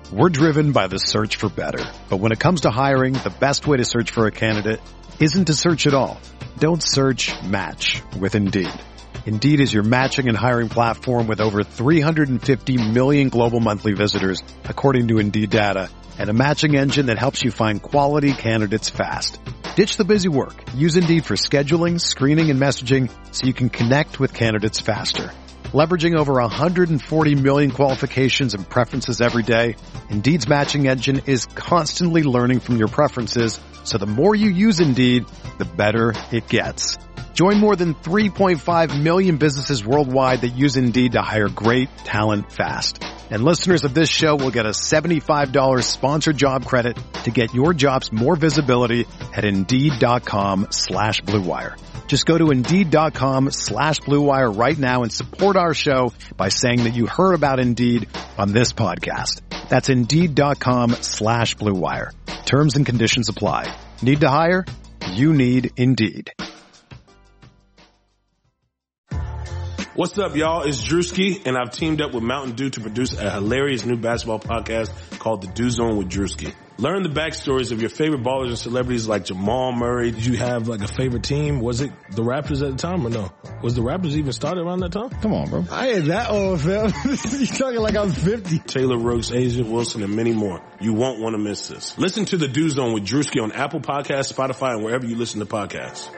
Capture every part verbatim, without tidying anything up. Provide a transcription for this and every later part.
We're driven by the search for better. But when it comes to hiring, the best way to search for a candidate isn't to search at all. Don't search, match with Indeed. Indeed is your matching and hiring platform with over three hundred fifty million global monthly visitors, according to Indeed data, and a matching engine that helps you find quality candidates fast. Ditch the busy work. Use Indeed for scheduling, screening, and messaging so you can connect with candidates faster. Leveraging over one hundred forty million qualifications and preferences every day, Indeed's matching engine is constantly learning from your preferences, so the more you use Indeed, the better it gets. Join more than three point five million businesses worldwide that use Indeed to hire great talent fast. And listeners of this show will get a seventy-five dollars sponsored job credit to get your jobs more visibility at Indeed.com slash Blue Wire. Just go to Indeed.com slash Blue Wire right now and support our show by saying that you heard about Indeed on this podcast. That's Indeed.com slash Blue Wire. Terms and conditions apply. Need to hire? You need Indeed. What's up, y'all? It's Drewski, and I've teamed up with Mountain Dew to produce a hilarious new basketball podcast called The Dew Zone with Drewski. Learn the backstories of your favorite ballers and celebrities like Jamal Murray. Did you have like a favorite team? Was it the Raptors at the time or no? Was the Raptors even started around that time? Come on, bro. I ain't that old, fam. You talking like I'm fifty. Taylor Rooks, Agent Wilson, and many more. You won't want to miss this. Listen to The Dew Zone with Drewski on Apple Podcasts, Spotify, and wherever you listen to podcasts.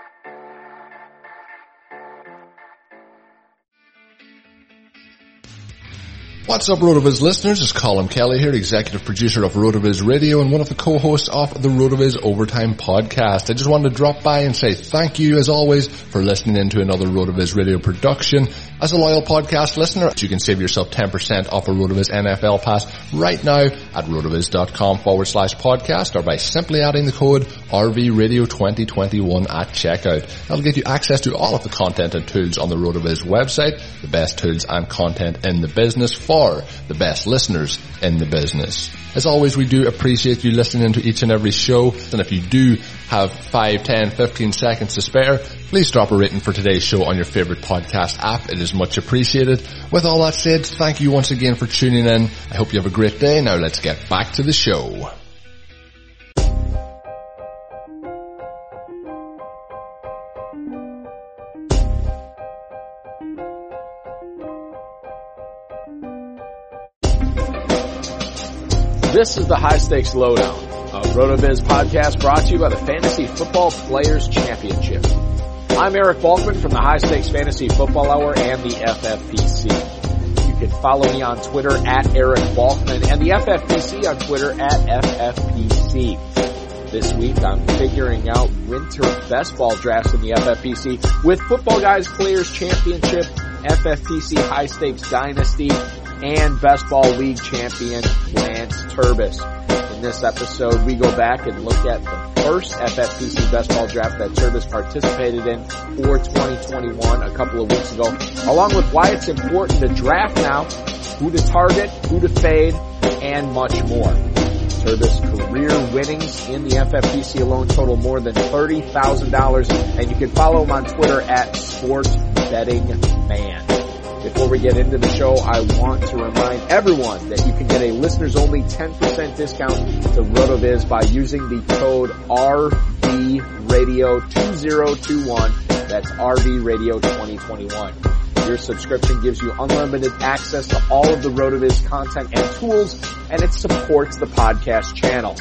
What's up, RotoViz listeners? It's Colin Kelly here, executive producer of RotoViz Radio and one of the co-hosts of the RotoViz Overtime podcast. I just wanted to drop by and say thank you, as always, for listening in to another RotoViz Radio production. As a loyal podcast listener, you can save yourself ten percent off a RotoViz N F L pass right now at rotoviz.com forward slash podcast or by simply adding the code R V Radio twenty twenty-one at checkout. That'll get you access to all of the content and tools on the RotoViz website, the best tools and content in the business for the best listeners in the business. As always, we do appreciate you listening to each and every show, and if you do have five, ten, fifteen seconds to spare, please drop a rating for today's show on your favorite podcast app. It is much appreciated. With all that said, thank you once again for tuning in. I hope you have a great day. Now let's get back to the show. This is the High Stakes Lowdown, a RotoViz podcast brought to you by the Fantasy Football Players Championship. I'm Eric Balkman from the High Stakes Fantasy Football Hour and the F F P C. You can follow me on Twitter at Eric Balkman and the F F P C on Twitter at F F P C. This week I'm figuring out winter best ball drafts in the F F P C with Football Guys Players Championship, F F P C High Stakes Dynasty, and Best Ball League champion Lance Turbis. In this episode, we go back and look at the first F F P C Best Ball draft that Turbis participated in for twenty twenty-one a couple of weeks ago, along with why it's important to draft now, who to target, who to fade, and much more. Turbis' career winnings in the F F P C alone total more than thirty thousand dollars, and you can follow him on Twitter at Sport Betting Man. Before we get into the show, I want to remind everyone that you can get a listeners-only ten percent discount to RotoViz by using the code R V Radio two zero two one. That's R V Radio twenty twenty-one. Your subscription gives you unlimited access to all of the RotoViz content and tools, and it supports the podcast channel.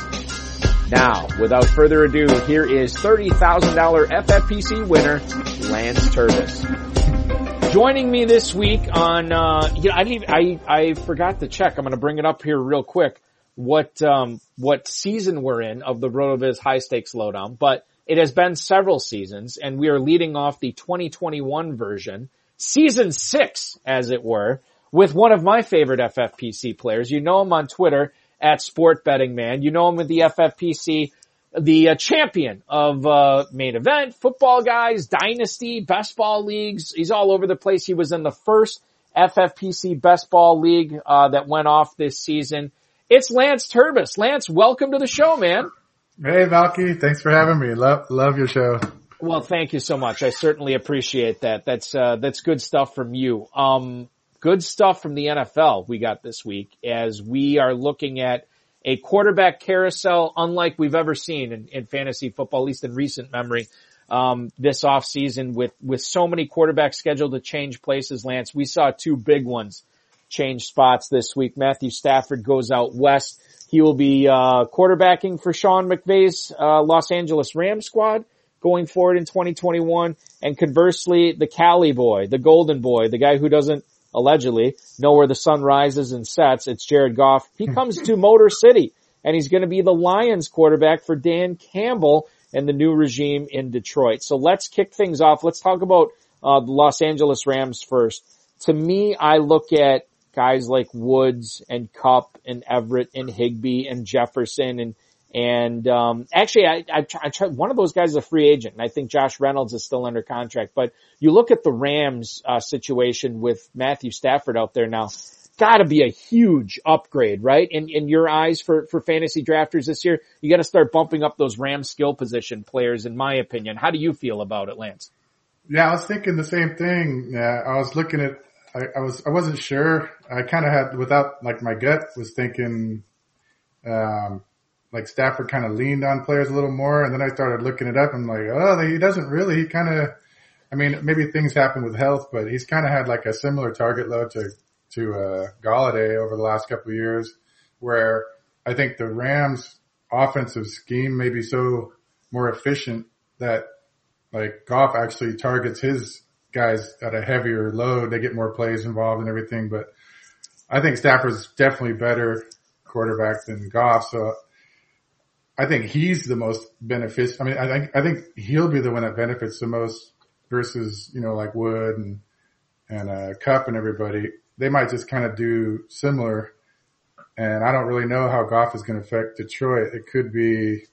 Now, without further ado, here is thirty thousand dollars F F P C winner, Lance Turbis. Joining me this week on, uh, you know, I didn't even, I, I forgot to check. I'm going to bring it up here real quick. What, um, what season we're in of the RotoViz High Stakes Lowdown, but it has been several seasons, and we are leading off the twenty twenty-one version, season six, as it were, with one of my favorite F F P C players. You know him on Twitter at Sport Betting Man. You know him with the F F P C, the uh, champion of uh main event, Football Guys, Dynasty, Best Ball Leagues. He's all over the place. He was in the first F F P C Best Ball League uh that went off this season. It's Lance Turbis. Lance, welcome to the show, man. Hey, Valky. Thanks for having me. Love love your show. Well, thank you so much. I certainly appreciate that. That's uh that's good stuff from you. Um good stuff from the N F L we got this week as we are looking at a quarterback carousel unlike we've ever seen in, in fantasy football, at least in recent memory, um, this offseason with, with so many quarterbacks scheduled to change places, Lance. We saw two big ones change spots this week. Matthew Stafford goes out west. He will be, uh, quarterbacking for Sean McVay's, uh, Los Angeles Rams squad going forward in twenty twenty-one. And conversely, the Cali boy, the golden boy, the guy who doesn't allegedly know where the sun rises and sets, it's Jared Goff. He comes to Motor City, and he's going to be the Lions quarterback for Dan Campbell and the new regime in Detroit. So let's kick things off. Let's talk about uh the Los Angeles Rams first. To me, I look at guys like Woods and Kupp and Everett and Higbee and Jefferson and And, um, actually I, I, I tried, one of those guys is a free agent, and I think Josh Reynolds is still under contract. But you look at the Rams, uh, situation with Matthew Stafford out there now, gotta be a huge upgrade, right? In, in your eyes for, for fantasy drafters this year, you gotta start bumping up those Rams skill position players, in my opinion. How do you feel about it, Lance? Yeah, I was thinking the same thing. Yeah, I was looking at, I, I was, I wasn't sure. I kind of had, without, like my gut was thinking, um, like Stafford kind of leaned on players a little more, and then I started looking it up and like, oh, he doesn't really. He kind of, I mean, maybe things happen with health, but he's kind of had like a similar target load to to uh, Galladay over the last couple of years, where I think the Rams' offensive scheme may be so more efficient that like Goff actually targets his guys at a heavier load. They get more plays involved and everything, but I think Stafford's definitely better quarterback than Goff, so I think he's the most beneficial. I mean, I think, I think he'll be the one that benefits the most versus, you know, like Wood and, and, uh, Kupp and everybody. They might just kind of do similar. And I don't really know how Goff is going to affect Detroit. It could be,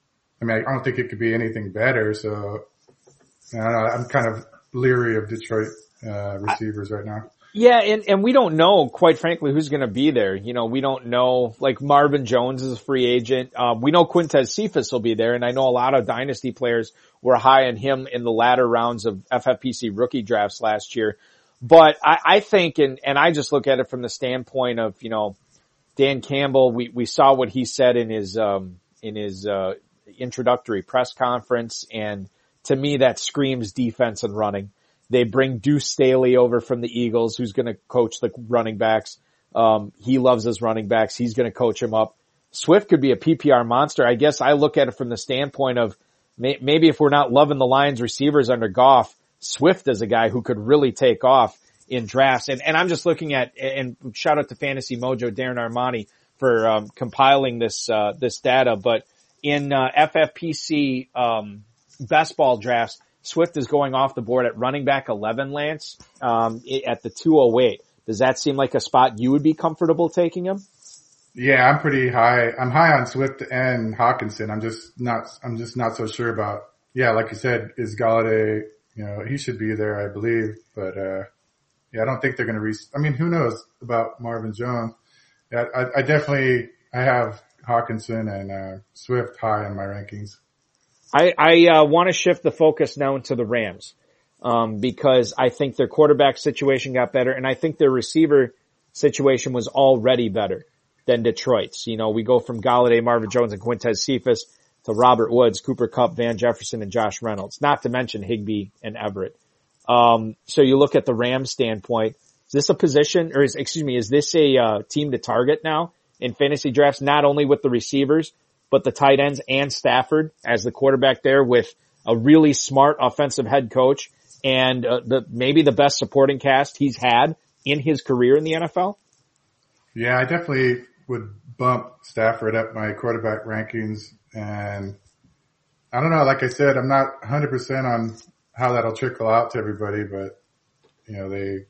I mean, I don't think it could be anything better. So I don't know. I'm kind of leery of Detroit, uh, receivers right now. Yeah, and, and we don't know, quite frankly, who's going to be there. You know, we don't know, like Marvin Jones is a free agent. Um, we know Quintez Cephas will be there, and I know a lot of dynasty players were high on him in the latter rounds of F F P C rookie drafts last year. But I, I think, and, and I just look at it from the standpoint of, you know, Dan Campbell, we, we saw what he said in his, um, in his, uh, introductory press conference, and to me that screams defense and running. They bring Deuce Staley over from the Eagles, who's going to coach the running backs. Um, he loves his running backs. He's going to coach him up. Swift could be a P P R monster. I guess I look at it from the standpoint of may, maybe if we're not loving the Lions receivers under Goff, Swift is a guy who could really take off in drafts. And, and I'm just looking at, and shout out to Fantasy Mojo, Darren Armani, for um, compiling this uh, this data. But in uh, F F P C um, best ball drafts, Swift is going off the board at running back eleven, Lance, um, at the two oh eight. Does that seem like a spot you would be comfortable taking him? Yeah, I'm pretty high. I'm high on Swift and Hawkinson. I'm just not, I'm just not so sure about, yeah, like you said, is Galladay, you know, he should be there, I believe. But, uh, yeah, I don't think they're going to reach, I mean, who knows about Marvin Jones? Yeah, I, I definitely, I have Hawkinson and, uh, Swift high in my rankings. I, I uh, want to shift the focus now into the Rams, um, because I think their quarterback situation got better, and I think their receiver situation was already better than Detroit's. You know, we go from Galladay, Marvin Jones, and Quintez Cephas to Robert Woods, Cooper Kupp, Van Jefferson, and Josh Reynolds, not to mention Higbee and Everett. Um, so you look at the Rams standpoint, is this a position, or is, excuse me, is this a uh, team to target now in fantasy drafts, not only with the receivers, but the tight ends and Stafford as the quarterback there with a really smart offensive head coach and uh, the maybe the best supporting cast he's had in his career in the N F L? Yeah, I definitely would bump Stafford up my quarterback rankings. And I don't know, like I said, I'm not one hundred percent on how that'll trickle out to everybody, but you know, they,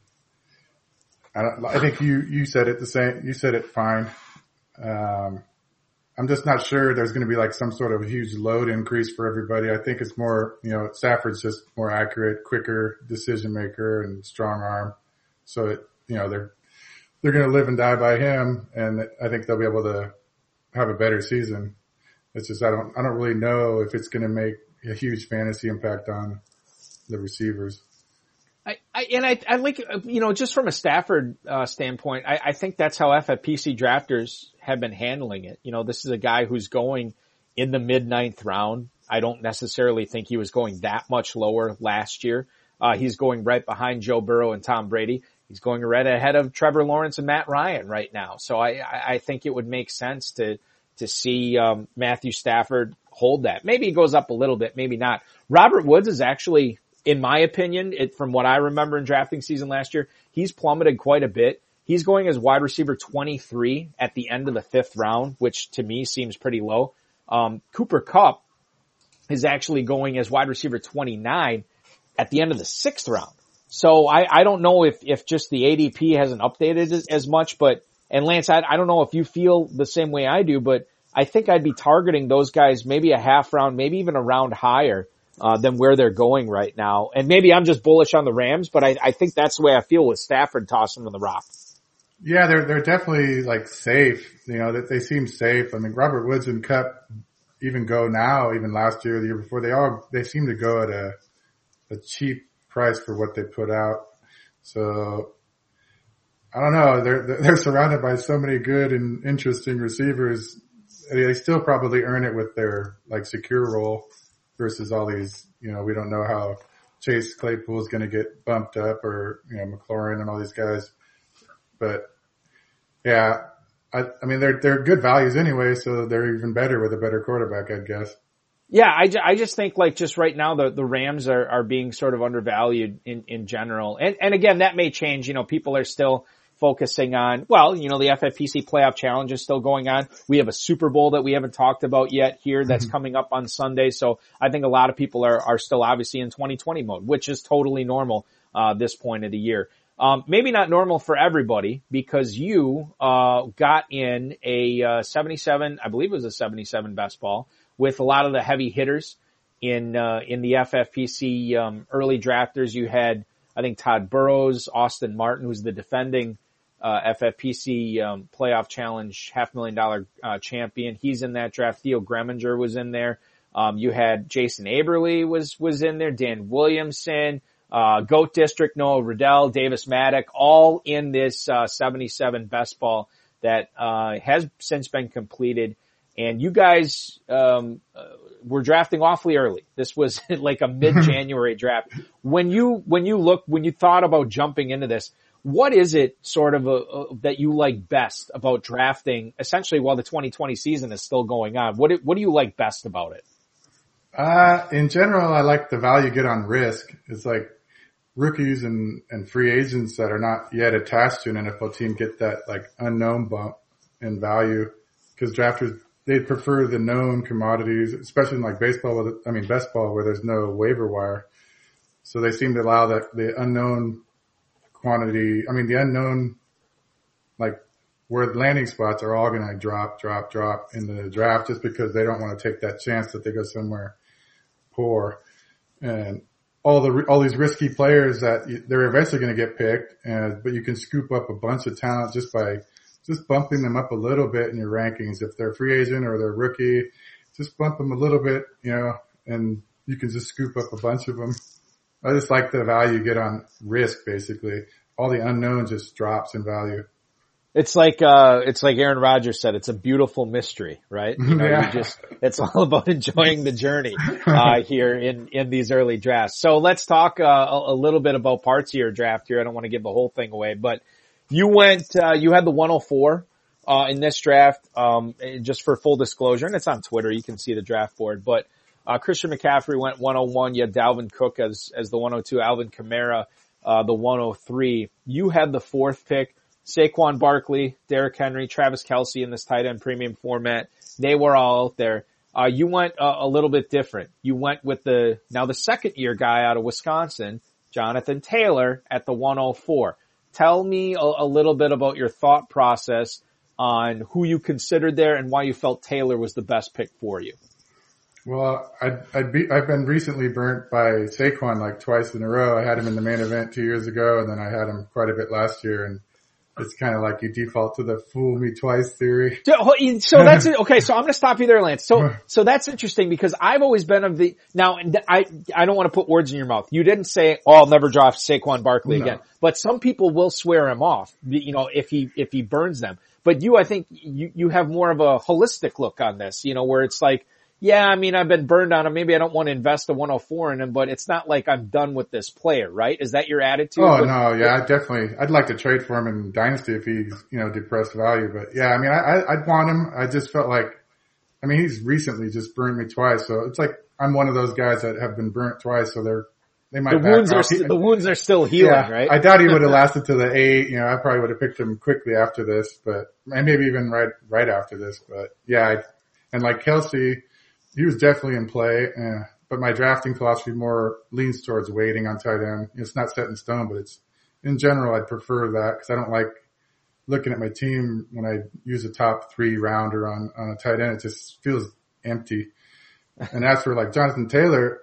I don't, I think you, you said it the same, you said it fine. Um, I'm just not sure there's going to be like some sort of huge load increase for everybody. I think it's more, you know, Stafford's just more accurate, quicker decision maker and strong arm. So it, you know, they're, they're going to live and die by him. And I think they'll be able to have a better season. It's just, I don't, I don't really know if it's going to make a huge fantasy impact on the receivers. I, I and I, I like, you know, just from a Stafford uh, standpoint, I, I think that's how F F P C drafters have been handling it. You know, this is a guy who's going in the mid ninth round. I don't necessarily think he was going that much lower last year. Uh, he's going right behind Joe Burrow and Tom Brady. He's going right ahead of Trevor Lawrence and Matt Ryan right now. So I, I think it would make sense to, to see, um, Matthew Stafford hold that. Maybe he goes up a little bit, maybe not. Robert Woods is actually, in my opinion, it, from what I remember in drafting season last year, he's plummeted quite a bit. He's going as wide receiver twenty-three at the end of the fifth round, which to me seems pretty low. Um, Cooper Kupp is actually going as wide receiver twenty-nine at the end of the sixth round. So I, I don't know if, if just the A D P hasn't updated as, as much, but, and Lance, I, I don't know if you feel the same way I do, but I think I'd be targeting those guys maybe a half round, maybe even a round higher, uh, than where they're going right now. And maybe I'm just bullish on the Rams, but I, I think that's the way I feel with Stafford tossing them the rock. Yeah, they're, they're definitely like safe, you know, that they seem safe. I mean, Robert Woods and Kupp even go now, even last year, the year before, they all, they seem to go at a, a cheap price for what they put out. So I don't know. They're, they're surrounded by so many good and interesting receivers. They still probably earn it with their like secure role versus all these, you know, we don't know how Chase Claypool is going to get bumped up or, you know, McLaurin and all these guys. But yeah, I, I mean, they're, they're good values anyway. So they're even better with a better quarterback, I guess. Yeah, I, I just think like just right now the, the Rams are, are being sort of undervalued in, in general. And, and again, that may change. You know, people are still focusing on, well, you know, the F F P C playoff challenge is still going on. We have a Super Bowl that we haven't talked about yet here that's mm-hmm. coming up on Sunday. So I think a lot of people are, are still obviously in twenty twenty mode, which is totally normal, uh, this point of the year. Um, maybe not normal for everybody because you, uh, got in a, uh, seventy-seven, I believe it was a seventy-seven best ball, with a lot of the heavy hitters in, uh, in the F F P C, um, early drafters. You had, I think, Todd Burrows, Austin Martin, who's the defending, uh, F F P C, um, playoff challenge, half million dollar, uh, champion. He's in that draft. Theo Greminger was in there. Um, you had Jason Aberle was, was in there, Dan Williamson, uh, Goat District, Noah Riddell, Davis Maddock, all in this, uh, seventy-seven best ball that, uh, has since been completed. And you guys, um, uh, were drafting awfully early. This was like a mid-January draft. When you, when you look, when you thought about jumping into this, what is it sort of a, a, that you like best about drafting essentially while the twenty twenty season is still going on? What, what do you like best about it? Uh, in general, I like the value you get on risk. It's like rookies and, and free agents that are not yet attached to an N F L team get that like unknown bump in value because drafters, they prefer the known commodities, especially in like baseball, with, I mean, best ball where there's no waiver wire. So they seem to allow that the unknown quantity, I mean, the unknown, like where landing spots are all going to drop, drop, drop in the draft just because they don't want to take that chance that they go somewhere poor. And all the, all these risky players that you, they're eventually going to get picked, and, but you can scoop up a bunch of talent just by just bumping them up a little bit in your rankings. If they're a free agent or they're a rookie, just bump them a little bit, you know, and you can just scoop up a bunch of them. I just like the value you get on risk, basically. All the unknown just drops in value. It's like, uh, it's like Aaron Rodgers said, it's a beautiful mystery, right? You know, yeah. you just, it's all about enjoying the journey, uh, here in, in these early drafts. So let's talk, uh, a, a little bit about parts of your draft here. I don't want to give the whole thing away, but you went, uh, you had the one oh four, uh, in this draft, um, just for full disclosure, and it's on Twitter. You can see the draft board, but, uh, Christian McCaffrey went one oh one. You had Dalvin Cook as, as the one oh two, Alvin Kamara, uh, the one oh three. You had the fourth pick, Saquon Barkley, Derrick Henry, Travis Kelce in this tight end premium format. They were all out there. Uh, you went a, a little bit different. You went with the, now the second year guy out of Wisconsin, Jonathan Taylor at the one oh four. Tell me a, a little bit about your thought process on who you considered there and why you felt Taylor was the best pick for you. Well, I'd, I'd be, I've been recently burnt by Saquon like twice in a row. I had him in the main event two years ago, and then I had him quite a bit last year. And it's kind of like you default to the fool me twice theory. So that's it. Okay. So I'm going to stop you there, Lance. So, so that's interesting because I've always been of the, now I, I don't want to put words in your mouth. You didn't say, oh, I'll never draft Saquon Barkley No. again, but some people will swear him off, you know, if he, if he burns them. But you, I think you, you have more of a holistic look on this, you know, where it's like, yeah, I mean, I've been burned on him. Maybe I don't want to invest a one oh four in him, but it's not like I'm done with this player, right? Is that your attitude? Oh, with, no, yeah, I definitely, I'd like to trade for him in Dynasty if he's, you know, depressed value. But yeah, I mean, I, I, I'd want him. I just felt like, I mean, he's recently just burned me twice. So it's like, I'm one of those guys that have been burnt twice. So they're, they might the back wounds off. are, He- the wounds are still healing, yeah, right? I doubt he would have lasted to the eight. You know, I probably would have picked him quickly after this, but and maybe even right, right after this. But yeah, I, and like Kelsey, he was definitely in play, uh, but my drafting philosophy more leans towards waiting on tight end. It's not set in stone, but it's, in general, I'd prefer that because I don't like looking at my team when I use a top three rounder on, on a tight end. It just feels empty. And as for like Jonathan Taylor,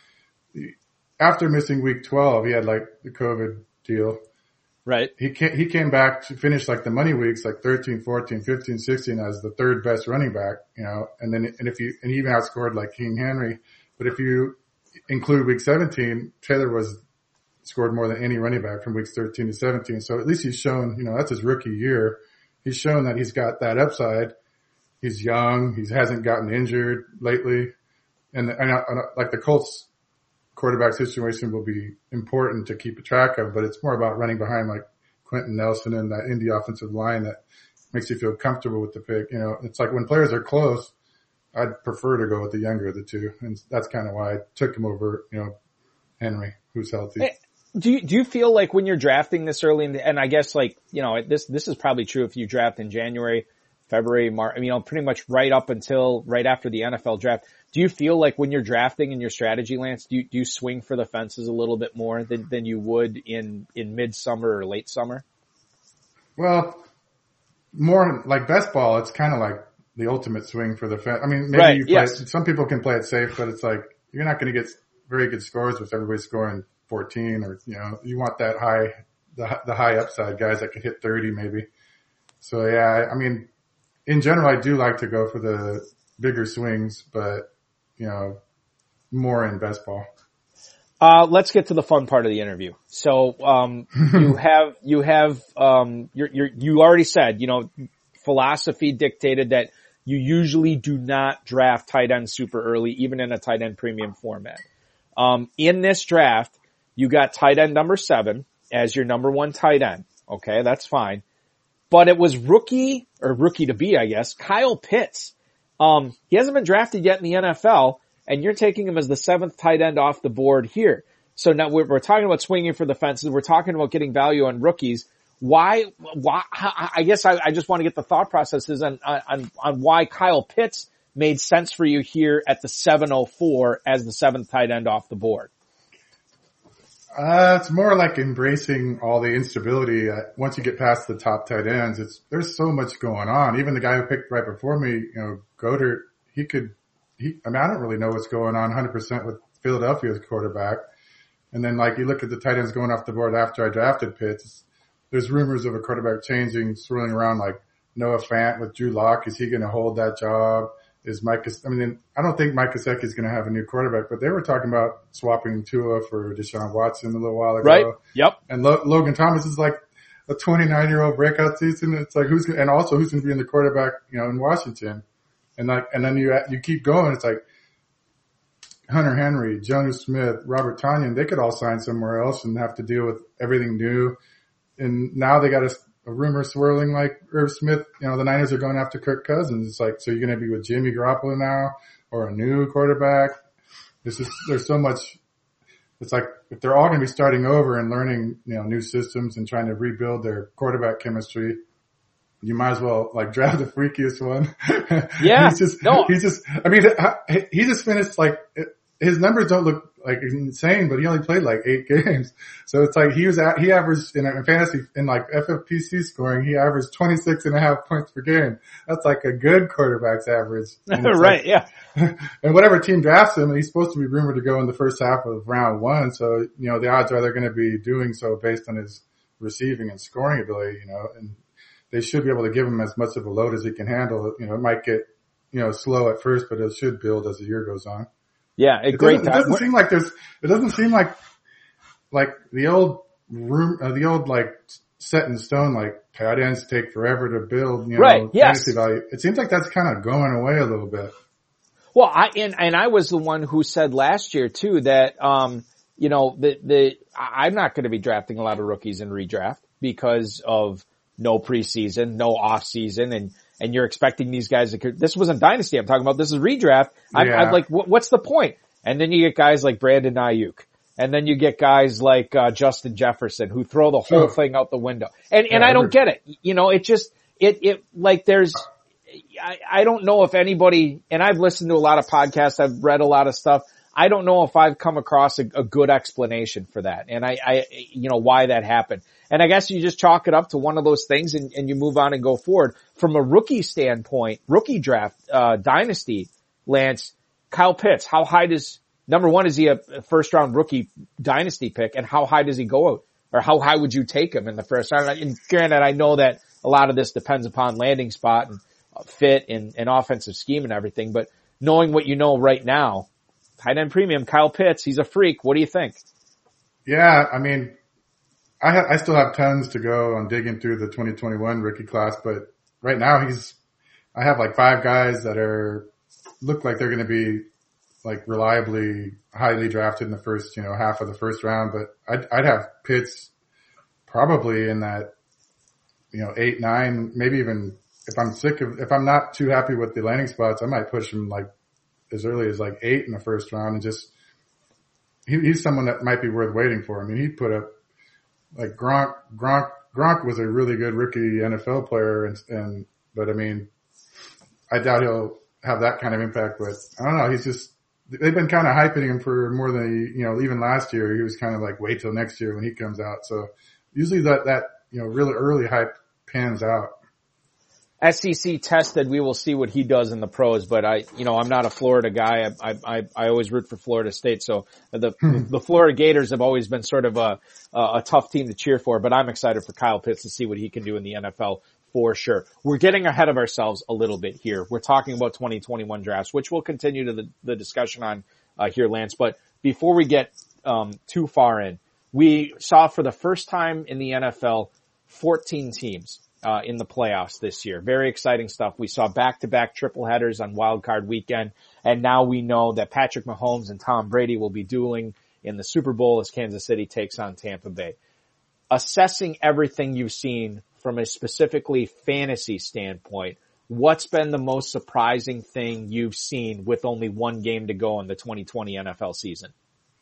after missing week twelve, he had like the COVID deal. Right. He came, he came back to finish like the money weeks, like thirteen, fourteen, fifteen, sixteen as the third best running back, you know, and then, and if you, and he even outscored like King Henry. But if you include week seventeen, Taylor was scored more than any running back from weeks thirteen to seventeen. So at least he's shown, you know, that's his rookie year. He's shown that he's got that upside. He's young. He hasn't gotten injured lately. And, and, and like the Colts quarterback situation will be important to keep a track of, but it's more about running behind like Quentin Nelson and that Indy offensive line that makes you feel comfortable with the pick. You know, it's like when players are close, I'd prefer to go with the younger of the two. And that's kind of why I took him over, you know, Henry, who's healthy. Hey, do you, do you feel like when you're drafting this early in the, and I guess like, you know, this, this is probably true if you draft in January, February, March, you know, pretty much right up until right after the N F L draft. Do you feel like when you're drafting in your strategy, Lance, do you, do you swing for the fences a little bit more than, than you would in, in midsummer or late summer? Well, more like best ball, it's kind of like the ultimate swing for the fence. I mean, maybe Right, you play yes. it, some people can play it safe, but it's like you're not going to get very good scores with everybody scoring fourteen or, you know, you want that high, the, the high upside guys that can hit thirty maybe. So yeah, I, I mean, in general, I do like to go for the bigger swings, but you know, more in best ball. Uh, let's get to the fun part of the interview. So, um, you have, you have, um, you're, you're, you already said, you know, philosophy dictated that you usually do not draft tight end super early, even in a tight end premium format. Um, in this draft, you got tight end number seven as your number one tight end. Okay, that's fine. But it was rookie, or rookie to be, I guess, Kyle Pitts. Um, he hasn't been drafted yet in the N F L, and you're taking him as the seventh tight end off the board here. So now we're, we're talking about swinging for the fences. We're talking about getting value on rookies. Why, why, I guess I, I just want to get the thought processes on, on, on why Kyle Pitts made sense for you here at the seven oh four as the seventh tight end off the board. Uh, it's more like embracing all the instability. Uh, once you get past the top tight ends, it's, there's so much going on. Even the guy who picked right before me, you know, Goddard, he could, he, I mean, I don't really know what's going on one hundred percent with Philadelphia's quarterback. And then like you look at the tight ends going off the board after I drafted Pitts, there's rumors of a quarterback changing, swirling around like Noah Fant with Drew Lock. Is he going to hold that job? Is Mike, I mean, I don't think Mike Gesicki is going to have a new quarterback, but they were talking about swapping Tua for Deshaun Watson a little while ago. Right. Yep. And Lo- Logan Thomas is like a twenty-nine year old breakout season. It's like who's, and also who's going to be in the quarterback, you know, in Washington. And like, and then you, you keep going. It's like Hunter Henry, Jonnu Smith, Robert Tonyan, they could all sign somewhere else and have to deal with everything new. And now they got a, a rumor swirling like Irv Smith, you know, the Niners are going after Kirk Cousins. It's like, so you're going to be with Jimmy Garoppolo now or a new quarterback? This is, there's so much. It's like if they're all going to be starting over and learning, you know, new systems and trying to rebuild their quarterback chemistry, you might as well like draft the freakiest one. Yeah. he's just, no. he's just, I mean, he just finished like, his numbers don't look like insane, but he only played like eight games. So it's like he was at, he averaged in, in fantasy, in like F F P C scoring, he averaged twenty-six and a half points per game. That's like a good quarterback's average. Right. Like, yeah. And whatever team drafts him, he's supposed to be rumored to go in the first half of round one. So, you know, the odds are they're going to be doing so based on his receiving and scoring ability, you know, and they should be able to give him as much of a load as he can handle. You know, it might get, you know, slow at first, but it should build as the year goes on. Yeah, a it great doesn't, time. It doesn't seem like there's, it doesn't seem like, like the old room, uh, the old like set in stone, like tight ends take forever to build, you know, right, yes. fantasy value. It seems like that's kind of going away a little bit. Well, I, and, and I was the one who said last year too that, um, you know, the, the, I'm not going to be drafting a lot of rookies in redraft because of no preseason, no off season, and, and you're expecting these guys to, this wasn't dynasty I'm talking about, this is redraft. I'm, yeah. I'm like, what, what's the point? And then you get guys like Brandon Ayuk. And then you get guys like, uh, Justin Jefferson who throw the whole oh. thing out the window. And, and yeah, I don't get it. You know, it just, it, it, like there's, I, I don't know if anybody, and I've listened to a lot of podcasts, I've read a lot of stuff. I don't know if I've come across a, a good explanation for that. And I, I, you know, why that happened. And I guess you just chalk it up to one of those things and, and you move on and go forward. From a rookie standpoint, rookie draft, uh, dynasty, Lance, Kyle Pitts, how high does, number one, is he a first round rookie dynasty pick, and how high does he go out? Or how high would you take him in the first round? And granted, I know that a lot of this depends upon landing spot and fit and, and offensive scheme and everything, but knowing what you know right now, tight end premium, Kyle Pitts, he's a freak. What do you think? Yeah, I mean, I ha- I still have tons to go on digging through the twenty twenty-one rookie class, but right now he's, I have like five guys that are, look like they're going to be like reliably highly drafted in the first, you know, half of the first round, but I'd, I'd have Pitts probably in that, you know, eight, nine, maybe even if I'm sick of, if I'm not too happy with the landing spots, I might push him like as early as like eight in the first round and just, he, he's someone that might be worth waiting for. I mean, he put up like Gronk, Gronk, Gronk was a really good rookie N F L player and, and, but I mean, I doubt he'll have that kind of impact, but I don't know. He's just, they've been kind of hyping him for more than, you know, even last year, he was kind of like, wait till next year when he comes out. So usually that, that, you know, really early hype pans out. S E C tested, we will see what he does in the pros, but I, you know, I'm not a Florida guy. I, I, I always root for Florida State. So the, the Florida Gators have always been sort of a, a tough team to cheer for, but I'm excited for Kyle Pitts to see what he can do in the N F L for sure. We're getting ahead of ourselves a little bit here. We're talking about twenty twenty-one drafts, which we'll continue to the, the discussion on, uh, here, Lance. But before we get, um, too far in, we saw for the first time in the N F L fourteen teams. Uh, in the playoffs this year. Very exciting stuff. We saw back-to-back triple headers on Wild Card weekend, and now we know that Patrick Mahomes and Tom Brady will be dueling in the Super Bowl as Kansas City takes on Tampa Bay. Assessing everything you've seen from a specifically fantasy standpoint, what's been the most surprising thing you've seen with only one game to go in the twenty twenty N F L season?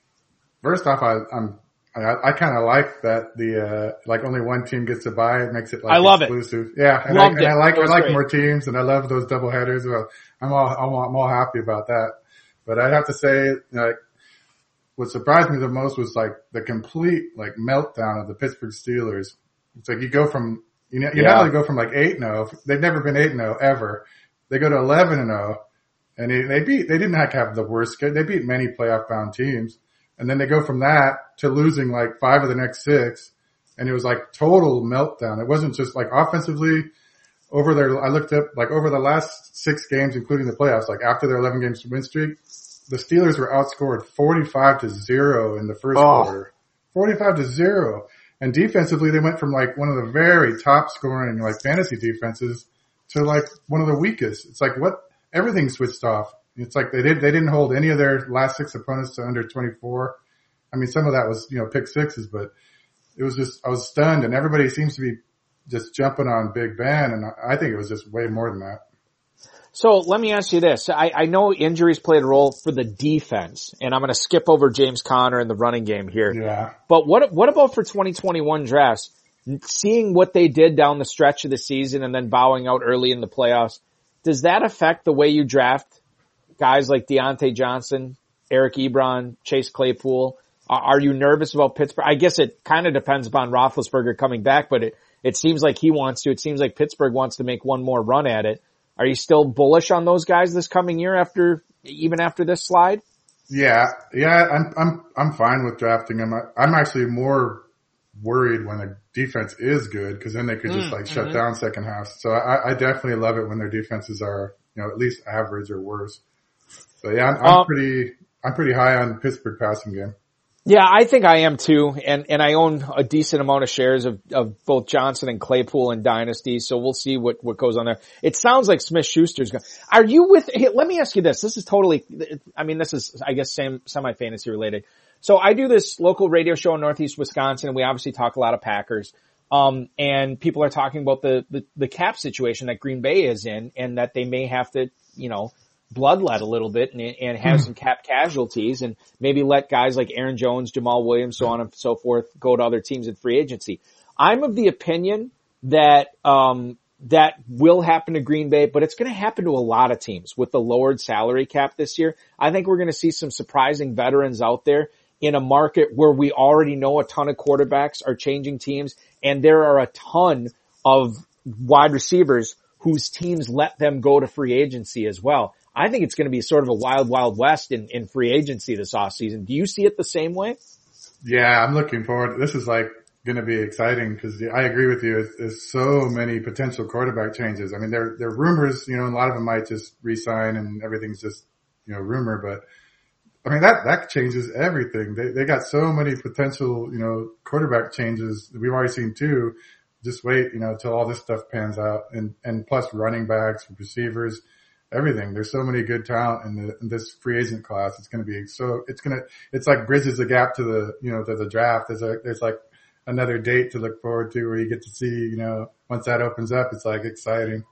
First off, I, I'm I, I kind of like that the, uh, like only one team gets to buy. It makes it like I love exclusive. It. Yeah. And, I, and I like, I like great. more teams and I love those double headers. Well, I'm all, I'm all, I'm all happy about that. But I'd have to say, like, what surprised me the most was like the complete like meltdown of the Pittsburgh Steelers. It's like you go from, you know, you yeah. not only go from like eight and oh, they've never been eight and oh ever. They go to eleven and oh and they, they beat, they didn't have to have the worst, they beat many playoff bound teams. And then they go from that to losing like five of the next six. And it was like total meltdown. It wasn't just like offensively over their, I looked up like over the last six games, including the playoffs, like after their eleven games win streak, the Steelers were outscored forty-five to zero in the first oh. quarter. forty-five to zero. And defensively, they went from like one of the very top scoring like fantasy defenses to like one of the weakest. It's like what, everything switched off. It's like they did, they didn't hold any of their last six opponents to under twenty-four. I mean, some of that was, you know, pick sixes, but it was just, I was stunned and everybody seems to be just jumping on Big Ben. And I think it was just way more than that. So let me ask you this. I, I know injuries played a role for the defense, and I'm going to skip over James Conner in the running game here. Yeah. But what, what about for twenty twenty-one drafts? Seeing what they did down the stretch of the season and then bowing out early in the playoffs, does that affect the way you draft guys like Deontay Johnson, Eric Ebron, Chase Claypool? Are, are you nervous about Pittsburgh? I guess it kind of depends upon Roethlisberger coming back, but it, it seems like he wants to. It seems like Pittsburgh wants to make one more run at it. Are you still bullish on those guys this coming year after, even after this slide? Yeah. Yeah. I'm, I'm, I'm fine with drafting them. I, I'm actually more worried when the defense is good because then they could just like mm-hmm. shut down second half. So I, I definitely love it when their defenses are, you know, at least average or worse. So yeah, I'm, I'm um, pretty, I'm pretty high on Pittsburgh passing game. Yeah, I think I am too, and and I own a decent amount of shares of of both Johnson and Claypool in Dynasty, so we'll see what what goes on there. It sounds like Smith-Schuster's going. Are you with? Hey, let me ask you this. This is totally. I mean, this is I guess same semi fantasy related. So I do this local radio show in Northeast Wisconsin, and we obviously talk a lot of Packers. Um, and people are talking about the the the cap situation that Green Bay is in, and that they may have to, you know, bloodlet a little bit and, and have some cap casualties and maybe let guys like Aaron Jones, Jamal Williams, so on and so forth go to other teams in free agency. I'm of the opinion that, um, that will happen to Green Bay, but it's going to happen to a lot of teams with the lowered salary cap this year. I think we're going to see some surprising veterans out there in a market where we already know a ton of quarterbacks are changing teams, and there are a ton of wide receivers whose teams let them go to free agency as well. I think it's going to be sort of a wild, wild west in, in free agency this offseason. Do you see it the same way? Yeah, I'm looking forward. This is like going to be exciting because I agree with you. There's, there's so many potential quarterback changes. I mean, there, there are rumors, you know, and a lot of them might just re-sign and everything's just, you know, rumor. But I mean, that, that changes everything. They, they got so many potential, you know, quarterback changes. We've already seen two. Just wait, you know, till all this stuff pans out, and, and plus running backs, receivers, everything. There's so many good talent in, the, in this free agent class. It's going to be so, it's going to, it's like bridges the gap to the, you know, to the draft. There's a, there's like another date to look forward to where you get to see, you know, once that opens up, it's like exciting.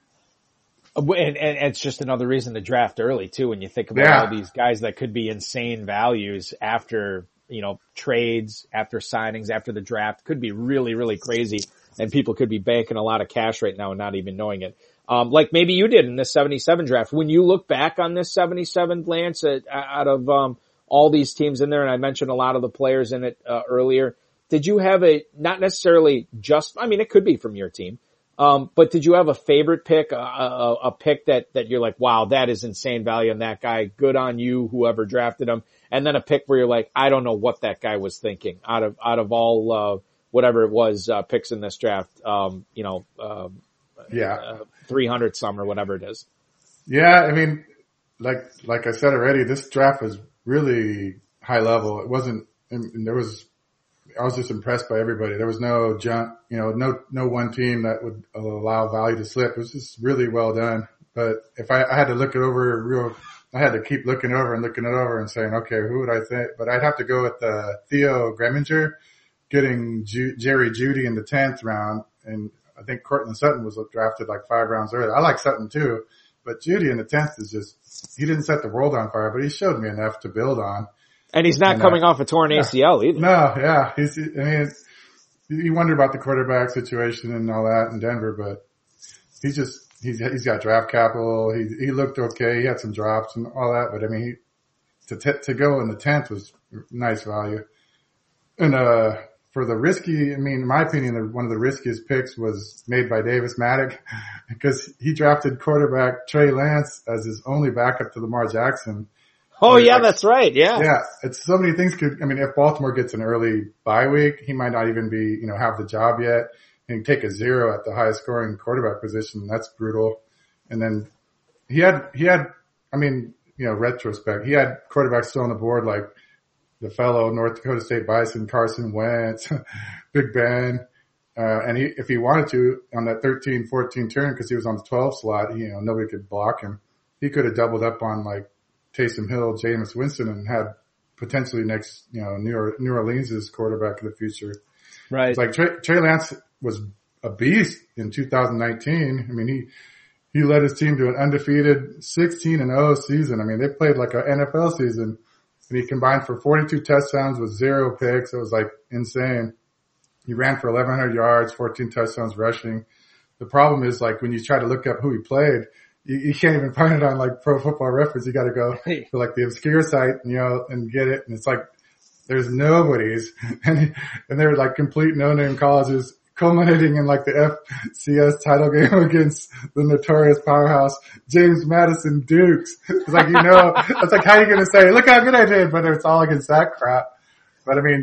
And, and it's just another reason to draft early too. When you think about yeah. all these guys that could be insane values after, you know, trades, after signings, after the draft, could be really, really crazy. And people could be banking a lot of cash right now and not even knowing it. Um, like maybe you did in this seventy-seven draft. When you look back on this seventy-seven, Lance, uh, out of um, all these teams in there, and I mentioned a lot of the players in it uh, earlier, did you have a, not necessarily just, I mean, it could be from your team, um, but did you have a favorite pick, a, a, a pick that, that you're like, wow, that is insane value on that guy, good on you, whoever drafted him, and then a pick where you're like, I don't know what that guy was thinking out of, out of all, uh, whatever it was, uh, picks in this draft, um, you know, um, yeah, uh, three hundred some or whatever it is. Yeah. I mean, like, like I said already, this draft was really high level. It wasn't, and there was, I was just impressed by everybody. There was no junk, you know, no, no one team that would allow value to slip. It was just really well done. But if I, I had to look it over real, I had to keep looking it over and looking it over and saying, okay, who would I think? But I'd have to go with, uh, Theo Greminger getting Ju- Jerry Jeudy in the tenth round, and I think Cortland Sutton was drafted like five rounds earlier. I like Sutton too, but Jeudy in the tenth is just, he didn't set the world on fire, but he showed me enough to build on. And he's not and, coming uh, off a torn A C L yeah. either. No, yeah. He's, I mean, it's, you wonder about the quarterback situation and all that in Denver, but he's just, he's, he's got draft capital. He, he looked okay. He had some drops and all that, but I mean, he, to, t- to go in the tenth was nice value. And, uh, for the risky, I mean, in my opinion, one of the riskiest picks was made by Davis Maddock because he drafted quarterback Trey Lance as his only backup to Lamar Jackson. Oh, yeah, like, that's right. Yeah. Yeah. It's so many things could, I mean, if Baltimore gets an early bye week, he might not even be, you know, have the job yet and take a zero at the highest scoring quarterback position. That's brutal. And then he had, he had, I mean, you know, retrospect, he had quarterbacks still on the board like the fellow North Dakota State Bison, Carson Wentz, Big Ben. Uh, and he, if he wanted to on that thirteen fourteen turn, cause he was on the twelve slot, you know, nobody could block him. He could have doubled up on like Taysom Hill, Jameis Winston, and had potentially next, you know, New, New Orleans' quarterback of the future. Right. It's like Trey, Trey Lance was a beast in two thousand nineteen. I mean, he, he led his team to an undefeated sixteen and oh season. I mean, they played like an N F L season. And he combined for forty-two touchdowns with zero picks. It was like insane. He ran for eleven hundred yards, fourteen touchdowns rushing. The problem is like when you try to look up who he played, you, you can't even find it on like Pro Football Reference. You got to go to like the obscure site, you know, and get it. And it's like there's nobody's, and and they're like complete no-name colleges, culminating in like the F C S title game against the notorious powerhouse James Madison Dukes. It's like, you know, it's like, how are you going to say, look how good I did, but it's all against that crap. But I mean,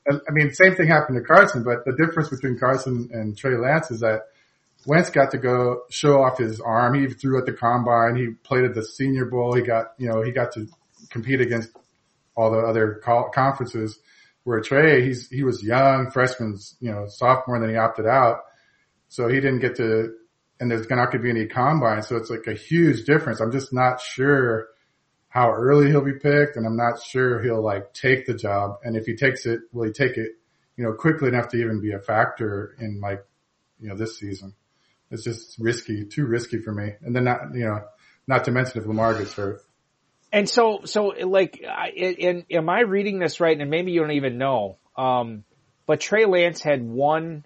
I mean, same thing happened to Carson, but the difference between Carson and Trey Lance is that Wentz got to go show off his arm. He threw at the combine. He played at the Senior Bowl. He got, you know, he got to compete against all the other conferences. Where Trey, he's, he was young, freshman, you know, sophomore, and then he opted out. So he didn't get to, and there's not going to be any combine. So it's like a huge difference. I'm just not sure how early he'll be picked, and I'm not sure he'll like take the job. And if he takes it, will he take it, you know, quickly enough to even be a factor in like, you know, this season? It's just risky, too risky for me. And then not, you know, not to mention if Lamar gets hurt. And so, so like, in, am I reading this right? And maybe you don't even know. Um, but Trey Lance had one,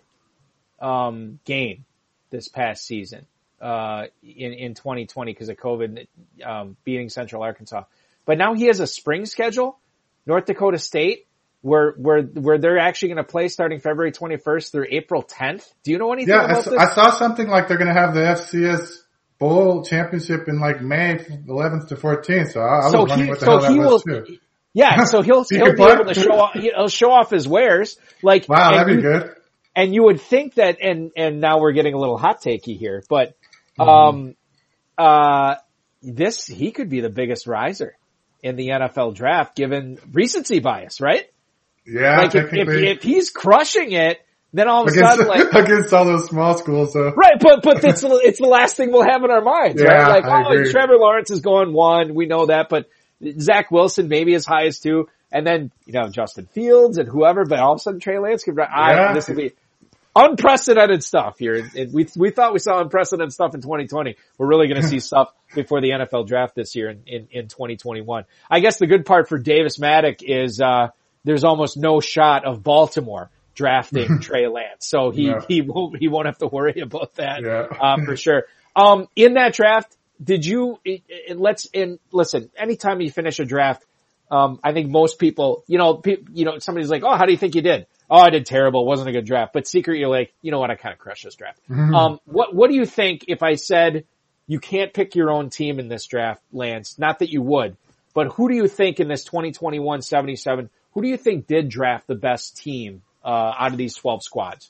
um, game this past season, uh, in, in twenty twenty because of COVID, um, beating Central Arkansas. But now he has a spring schedule, North Dakota State, where, where, where they're actually going to play starting February twenty-first through April tenth. Do you know anything yeah, about I, this? I saw something like they're going to have the F C S Bowl championship in like May eleventh to fourteenth. So I, I so was wondering he, what the so hell that he was will, too. Yeah, so he'll, he he'll be play? able to show off, he'll show off his wares. Like, wow, that'd be you, good. And you would think that, and, and now we're getting a little hot takey here, but, um, mm-hmm. uh, this, he could be the biggest riser in the N F L draft given recency bias, right? Yeah, like if, if, if he's crushing it, then all of a against, sudden, like, against all those small schools, though. Right, but, but it's, it's the last thing we'll have in our minds, yeah, right? Like, I oh, agree. Trevor Lawrence is going one, we know that, but Zach Wilson maybe as high as two, and then, you know, Justin Fields and whoever, but all of a sudden Trey Lance could, I, yeah. this will be unprecedented stuff here. It, we, we thought we saw unprecedented stuff in twenty twenty. We're really going to see stuff before the N F L draft this year in, in, in twenty twenty-one. I guess the good part for Davis Maddock is, uh, there's almost no shot of Baltimore drafting Trey Lance. So he, no. he won't, he won't have to worry about that, yeah. uh, for sure. Um, in that draft, did you, it, it, let's, in, listen, anytime you finish a draft, um, I think most people, you know, pe- you know, somebody's like, oh, how do you think you did? Oh, I did terrible. It wasn't a good draft. But secret, you're like, you know what? I kind of crushed this draft. Mm-hmm. Um, what, what do you think if I said you can't pick your own team in this draft, Lance? Not that you would, but who do you think in this twenty twenty-one seventy-seven, who do you think did draft the best team, uh, out of these twelve squads?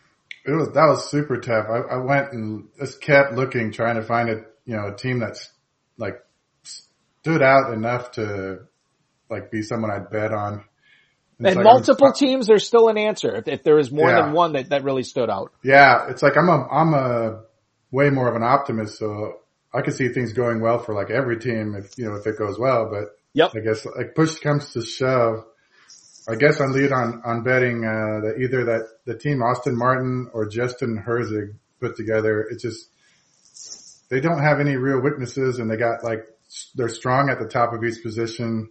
It was, that was super tough. I, I went and just kept looking, trying to find a, you know, a team that's like stood out enough to like be someone I'd bet on. And, and like multiple was, teams, there's still an answer. If, if there is more yeah. than one that, that really stood out. Yeah. It's like I'm a, I'm a way more of an optimist. So I could see things going well for like every team if, you know, if it goes well, but yep. I guess like push comes to shove. I guess I'm lead on, on betting, uh, that either that the team Austin Martin or Justin Herzig put together. It's just, they don't have any real weaknesses and they got like, they're strong at the top of each position.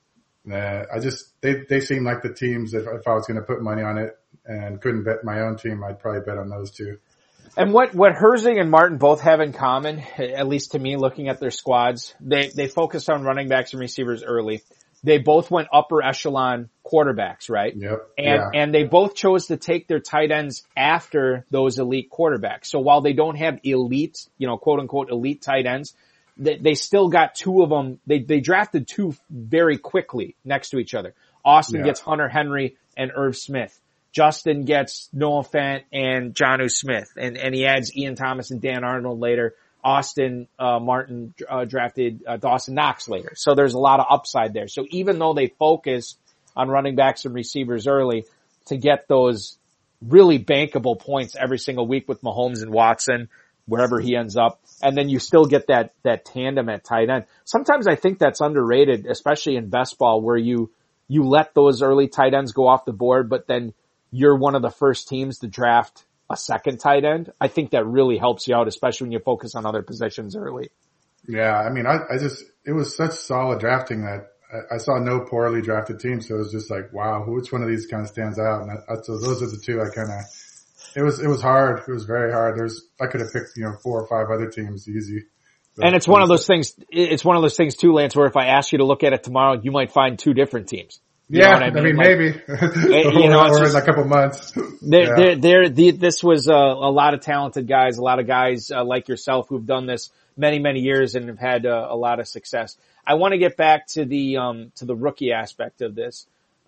Uh, I just, they, they seem like the teams that if I was going to put money on it and couldn't bet my own team, I'd probably bet on those two. And what, what Herzig and Martin both have in common, at least to me, looking at their squads, they, they focused on running backs and receivers early. They both went upper echelon quarterbacks, right? Yep. And, yeah. and they both chose to take their tight ends after those elite quarterbacks. So while they don't have elite, you know, quote unquote elite tight ends, they, they still got two of them. They, they drafted two very quickly next to each other. Austin yeah. gets Hunter Henry and Irv Smith. Justin gets Noah Fant and Jonnu Smith. And, and he adds Ian Thomas and Dan Arnold later. Austin, uh, Martin, uh, drafted, uh, Dawson Knox later. So there's a lot of upside there. So even though they focus on running backs and receivers early to get those really bankable points every single week with Mahomes and Watson, wherever he ends up, and then you still get that, that tandem at tight end. Sometimes I think that's underrated, especially in best ball where you, you let those early tight ends go off the board, but then you're one of the first teams to draft a second tight end. I think that really helps you out, especially when you focus on other positions early. Yeah, I mean, I, I just, it was such solid drafting that I, I saw no poorly drafted teams, so it was just like, wow, which one of these kind of stands out? And I, so those are the two I kind of, it was, it was hard. It was very hard. There's, I could have picked, you know, four or five other teams easy. But and it's one of those things, it's one of those things too, Lance, where if I ask you to look at it tomorrow, you might find two different teams. You yeah, know what I mean, I mean like, maybe. you know, or just, in a couple months. There, yeah. there, there, the, this was uh, a lot of talented guys, a lot of guys uh, like yourself who've done this many, many years and have had uh, a lot of success. I want to get back to the um to the rookie aspect of this.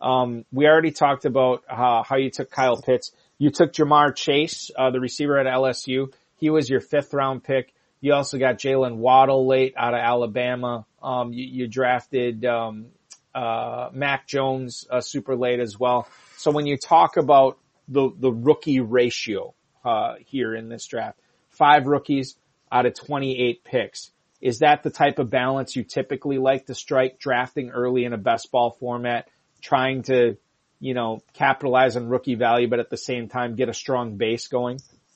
Um, we already talked about uh, how you took Kyle Pitts. You took Jamar Chase, uh, the receiver at L S U. He was your fifth round pick. You also got Jalen Waddle late out of Alabama. Um, you, you drafted um, uh, Mac Jones uh, super late as well. So when you talk about the the rookie ratio uh, here in this draft, five rookies out of twenty-eight picks. Is that the type of balance you typically like to strike, drafting early in a best ball format, trying to, you know, capitalize on rookie value, but at the same time get a strong base going?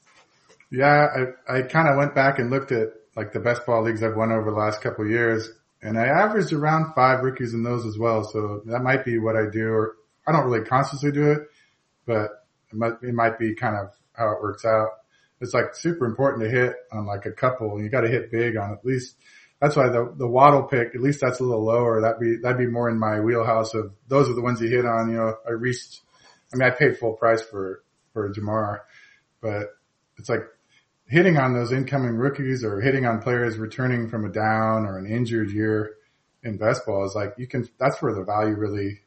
Yeah, I, I kind of went back and looked at like the best ball leagues I've won over the last couple of years, and I averaged around five rookies in those as well. So that might be what I do, or I don't really consciously do it, but it might, it might be kind of how it works out. It's like super important to hit on like a couple, and you got to hit big on at least. That's why the the Waddle pick, at least that's a little lower. That'd be that'd be more in my wheelhouse of those are the ones you hit on. You know, I reached. I mean, I paid full price for for Jamar, but it's like hitting on those incoming rookies or hitting on players returning from a down or an injured year in best ball is like you can. That's where the value really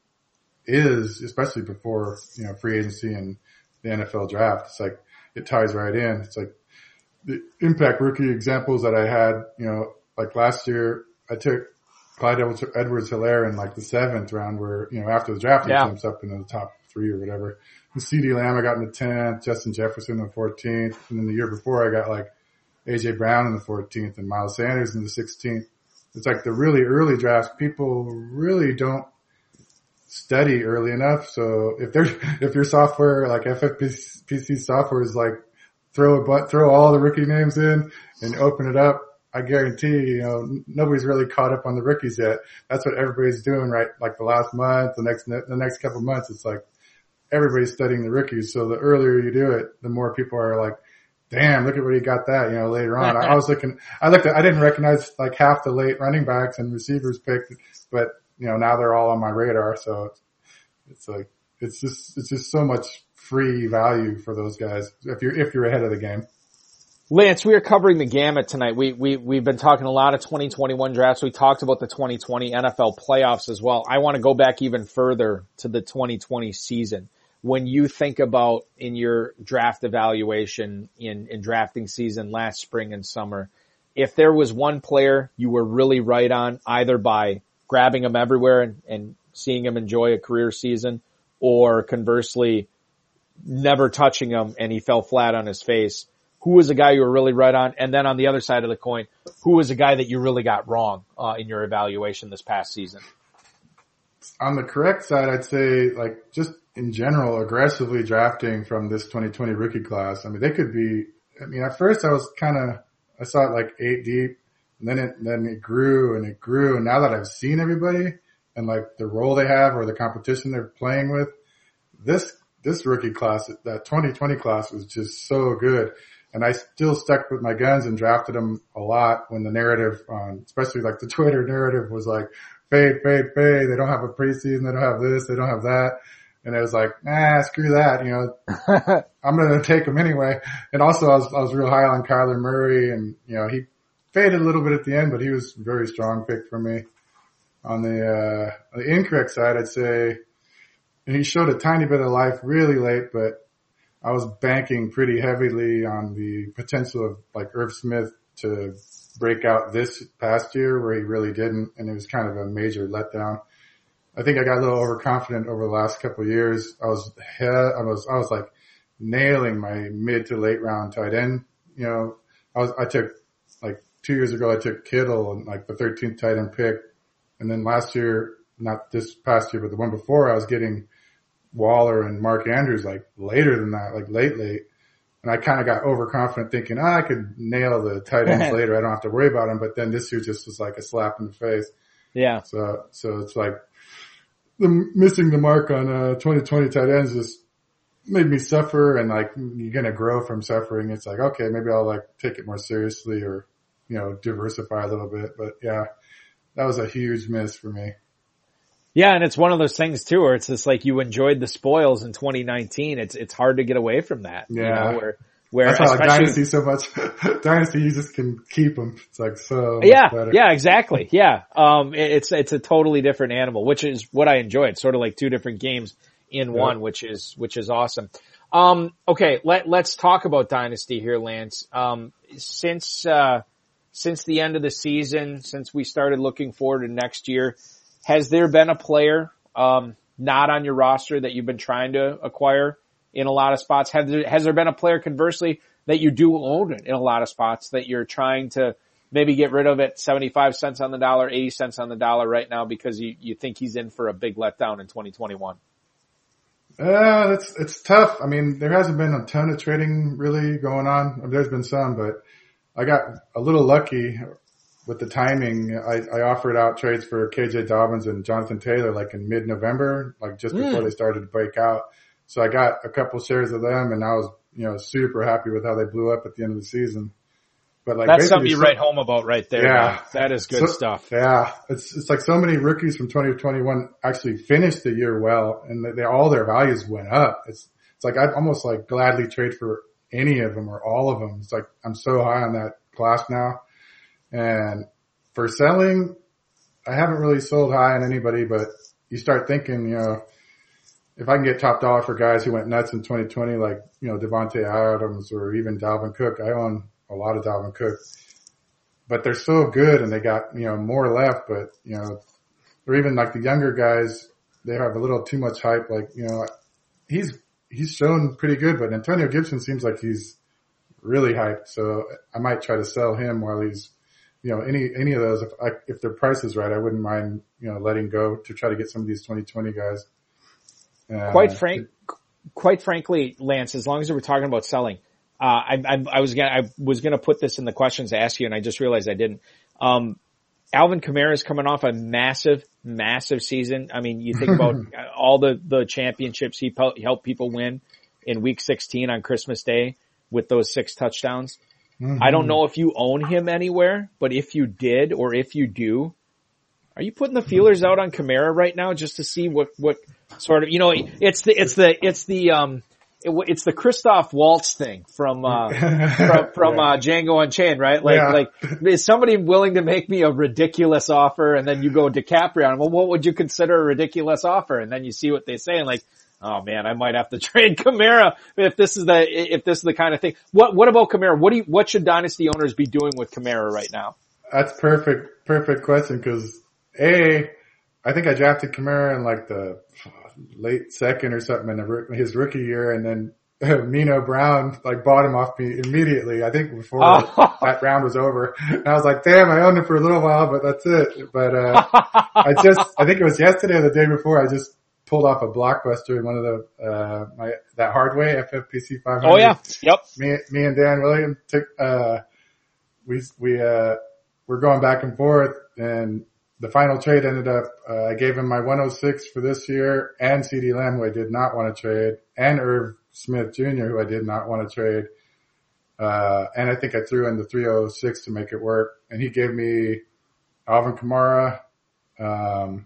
is, especially before you know free agency and the N F L draft. It's like. It ties right in. It's like the impact rookie examples that I had, you know, like last year I took Clyde Edwards-Helaire in like the seventh round where, you know, after the draft he yeah. jumps up into the top three or whatever. And CeeDee Lamb I got in the tenth, Justin Jefferson in the fourteenth, and then the year before I got like A J Brown in the fourteenth and Miles Sanders in the sixteenth. It's like the really early drafts, people really don't study early enough. So if they're, if your software, like F F P C software is like throw a but, throw all the rookie names in and open it up, I guarantee, you know, nobody's really caught up on the rookies yet. That's what everybody's doing, right? Like the last month, the next, the next couple of months, it's like everybody's studying the rookies. So the earlier you do it, the more people are like, damn, look at what he got that, you know, later on. I, I was looking, I looked at, I didn't recognize like half the late running backs and receivers picked, but you know, now they're all on my radar. So it's, it's like, it's just, it's just so much free value for those guys if you're, if you're ahead of the game. Lance, we are covering the gamut tonight. We, we, we've been talking a lot of twenty twenty-one drafts. We talked about the twenty twenty N F L playoffs as well. I want to go back even further to the twenty twenty season. When you think about in your draft evaluation in, in drafting season last spring and summer, if there was one player you were really right on, either by grabbing him everywhere and, and seeing him enjoy a career season, or conversely, never touching him and he fell flat on his face, who was a guy you were really right on? And then on the other side of the coin, who was a guy that you really got wrong uh, in your evaluation this past season? On the correct side, I'd say like just in general, aggressively drafting from this twenty twenty rookie class. I mean, they could be, I mean, at first I was kind of, I saw it like eight deep, and then it, then it grew and it grew. And now that I've seen everybody and like the role they have or the competition they're playing with, this, this rookie class, that twenty twenty class was just so good. And I still stuck with my guns and drafted them a lot when the narrative on, especially like the Twitter narrative was like, fade, fade, fade. They don't have a preseason. They don't have this. They don't have that. And it was like, nah, screw that. You know, I'm going to take them anyway. And also I was, I was real high on Kyler Murray, and, you know, he faded a little bit at the end, but he was a very strong pick for me. On the, uh, on the incorrect side, I'd say, and he showed a tiny bit of life really late, but I was banking pretty heavily on the potential of like Irv Smith to break out this past year where he really didn't. And it was kind of a major letdown. I think I got a little overconfident over the last couple of years. I was, I was, I was like nailing my mid to late round tight end. You know, I was, I took like two years ago, I took Kittle and like the thirteenth tight end pick. And then last year, not this past year, but the one before, I was getting Waller and Mark Andrews like later than that, like late, late. And I kind of got overconfident thinking, ah, I could nail the tight ends later. I don't have to worry about them. But then this year just was like a slap in the face. Yeah. So, so it's like the missing the mark on, uh, twenty twenty tight ends just made me suffer. And like, you're going to grow from suffering. It's like, okay, maybe I'll like take it more seriously or, you know, diversify a little bit. But yeah, that was a huge miss for me. Yeah, and it's one of those things too, where it's just like you enjoyed the spoils in twenty nineteen. It's it's hard to get away from that. Yeah. You know, where Where That's why I like especially- Dynasty so much. Dynasty, you just can keep them. It's like so much Yeah, better. yeah, exactly. Yeah. Um, it- it's, it's a totally different animal, which is what I enjoy. It's sort of like two different games in Yeah. one, which is, which is awesome. Um, okay, let, let's talk about Dynasty here, Lance. Um, since, uh, since the end of the season, since we started looking forward to next year, has there been a player, um, not on your roster that you've been trying to acquire in a lot of spots? Has there, has there been a player conversely that you do own in a lot of spots that you're trying to maybe get rid of at seventy-five cents on the dollar, eighty cents on the dollar right now because you, you think he's in for a big letdown in twenty twenty-one? Uh, it's, it's tough. I mean, there hasn't been a ton of trading really going on. I mean, there's been some, but I got a little lucky with the timing. I, I offered out trades for K J Dobbins and Jonathan Taylor like in mid-November, like just before Mm. they started to break out. So I got a couple shares of them and I was, you know, super happy with how they blew up at the end of the season. But like That's basically something you so- write home about right there. Yeah. man. That is good So- stuff. Yeah, it's it's like so many rookies from twenty twenty-one actually finished the year well, and they, they all their values went up. It's it's like I'd almost like gladly trade for any of them or all of them. It's like I'm so high on that class now, and for selling, I haven't really sold high on anybody. But you start thinking, you know, if I can get top dollar for guys who went nuts in twenty twenty, like you know Devontae Adams or even Dalvin Cook, I own a lot of Dalvin Cook. But they're so good and they got, you know, more left, but, you know, or even like the younger guys, they have a little too much hype. Like, you know, he's, he's shown pretty good, but Antonio Gibson seems like he's really hyped. So I might try to sell him while he's, you know, any, any of those, if I, if their price is right, I wouldn't mind, you know, letting go to try to get some of these twenty twenty guys. Uh, Quite frank, quite frankly, Lance, as long as we're talking about selling, Uh, I, I, I was gonna, I was gonna put this in the questions to ask you, and I just realized I didn't. Um, Alvin Kamara is coming off a massive, massive season. I mean, you think about all the, the championships he helped people win in week sixteen on Christmas Day with those six touchdowns. Mm-hmm. I don't know if you own him anywhere, but if you did, or if you do, are you putting the feelers out on Kamara right now just to see what, what sort of, you know, it's the, it's the, it's the, um, It, it's the Christoph Waltz thing from, uh, from, from, yeah. uh, Django Unchained, right? Like, Yeah. like, is somebody willing to make me a ridiculous offer? And then you go DiCaprio and, well, what would you consider a ridiculous offer? And then you see what they say and like, oh man, I might have to trade Kamara if this is the, if this is the kind of thing. What, what about Kamara? What do you, what should Dynasty owners be doing with Kamara right now? That's perfect, perfect question because A, I think I drafted Kamara in like the late second or something in his rookie year, and then uh, Mino Brown like bought him off me immediately. I think before Oh. that round was over, and I was like, "Damn, I owned him for a little while, but that's it." But uh I just, I think it was yesterday or the day before, I just pulled off a blockbuster in one of the uh my that Hardway F F P C five hundred. Oh yeah, yep. Me, me and Dan Williams took uh we we uh we're going back and forth, and the final trade ended up, uh, I gave him my one oh six for this year and CeeDee Lamb, who I did not want to trade, and Irv Smith Junior, who I did not want to trade. Uh, and I think I threw in the three oh six to make it work. And he gave me Alvin Kamara, um,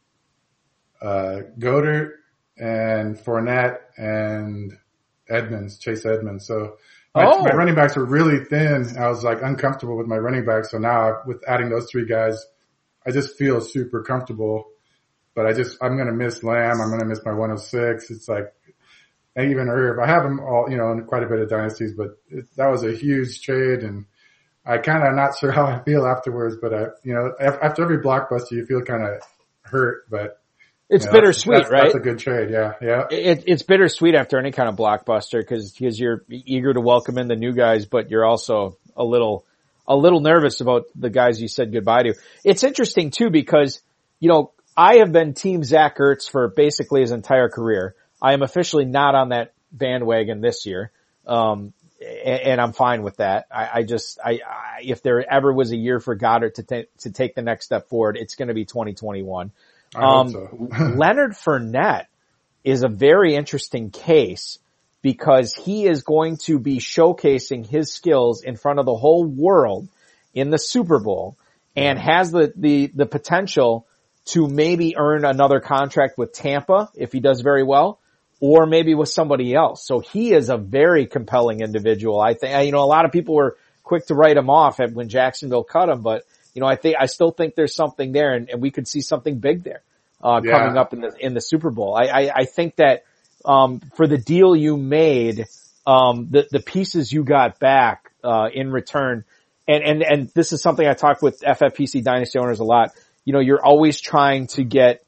uh, Goddard and Fournette and Edmonds, Chase Edmonds. So my, Oh. my running backs were really thin. I was like uncomfortable with my running backs. So now with adding those three guys, I just feel super comfortable, but I just, I'm going to miss Lamb. I'm going to miss my one oh six. It's like, and even Irv, I have them all, you know, in quite a bit of dynasties, but it, that was a huge trade, and I kind of not sure how I feel afterwards, but I, you know, after every blockbuster, you feel kind of hurt, but It's you know, bittersweet, that's, right? That's a good trade. Yeah. Yeah. It, it's bittersweet after any kind of blockbuster because, because you're eager to welcome in the new guys, but you're also a little, a little nervous about the guys you said goodbye to. It's interesting too because, you know, I have been team Zach Ertz for basically his entire career. I am officially not on that bandwagon this year. Um, and, and I'm fine with that. I, I just, I, I, if there ever was a year for Goddard to take, to take the next step forward, it's going to be twenty twenty-one. I Um, hope so. Leonard Fournette is a very interesting case because he is going to be showcasing his skills in front of the whole world in the Super Bowl and has the, the, the potential to maybe earn another contract with Tampa if he does very well, or maybe with somebody else. So he is a very compelling individual. I think, you know, a lot of people were quick to write him off at when Jacksonville cut him, but you know, I think, I still think there's something there, and, and we could see something big there, uh, yeah. coming up in the, in the Super Bowl. I, I, I think that, um, for the deal you made, um, the, the pieces you got back, uh, in return, and, and, and this is something I talk with F F P C Dynasty owners a lot. You know, you're always trying to get,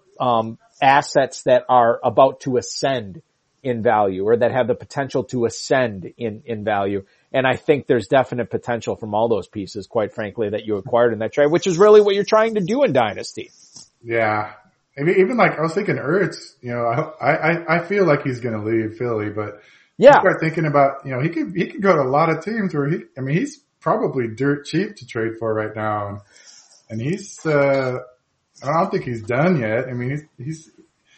um, assets that are about to ascend in value, or that have the potential to ascend in, in value. And I think there's definite potential from all those pieces, quite frankly, that you acquired in that trade, which is really what you're trying to do in Dynasty. Yeah. I mean, even like, I was thinking Ertz, you know, I, I, I feel like he's going to leave Philly, but yeah, you start thinking about, you know, he could, he could go to a lot of teams where he, I mean, he's probably dirt cheap to trade for right now. And, and he's, uh, I don't think he's done yet. I mean, he's, he's